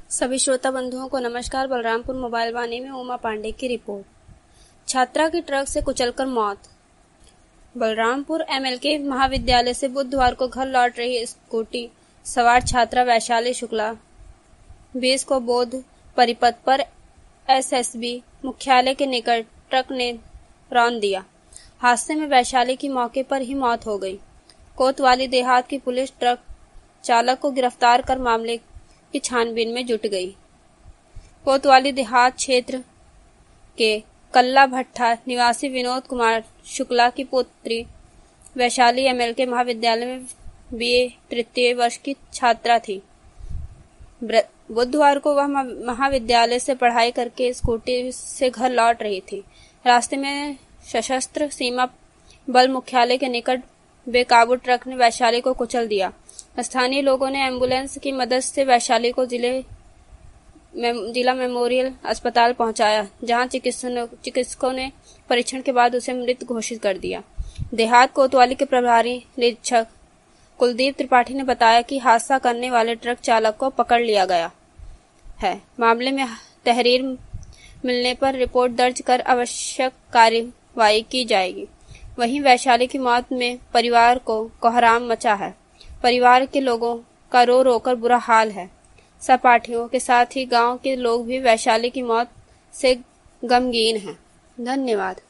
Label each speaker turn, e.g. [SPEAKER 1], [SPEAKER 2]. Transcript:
[SPEAKER 1] सभी श्रोता बंधुओं को नमस्कार। बलरामपुर मोबाइल वाणी में उमा पांडे की रिपोर्ट। छात्रा की ट्रक से कुचलकर मौत। बलरामपुर एमएलके महाविद्यालय से बुधवार को घर लौट रही स्कूटी सवार छात्रा वैशाली शुक्ला 20 को बोध परिपथ पर एसएसबी मुख्यालय के निकट ट्रक ने रौंद दिया। हादसे में वैशाली की मौके पर ही मौत हो गई। कोतवाली देहात की पुलिस ट्रक चालक को गिरफ्तार कर मामले की छानबीन में जुट गई। कोतवाली देहात क्षेत्र के कल्ला भट्टा निवासी विनोद कुमार शुक्ला की पुत्री वैशाली एमएलके महाविद्यालय में बीए तृतीय वर्ष की छात्रा थी। बुधवार को वह महाविद्यालय से पढ़ाई करके स्कूटी से घर लौट रही थी। रास्ते में सशस्त्र सीमा बल मुख्यालय के निकट बेकाबू ट्रक ने वैशाली को कुचल दिया। स्थानीय लोगों ने एम्बुलेंस की मदद से वैशाली को जिला मेमोरियल अस्पताल पहुंचाया, जहां चिकित्सकों ने परीक्षण के बाद उसे मृत घोषित कर दिया। देहात कोतवाली के प्रभारी निरीक्षक कुलदीप त्रिपाठी ने बताया कि हादसा करने वाले ट्रक चालक को पकड़ लिया गया है। मामले में तहरीर मिलने पर रिपोर्ट दर्ज कर आवश्यक कार्यवाही की जाएगी। वहीं वैशाली की मौत में परिवार को कोहराम मचा है। परिवार के लोगों का रो रोकर बुरा हाल है। सहपाठियों के साथ ही गांव के लोग भी वैशाली की मौत से गमगीन हैं। धन्यवाद।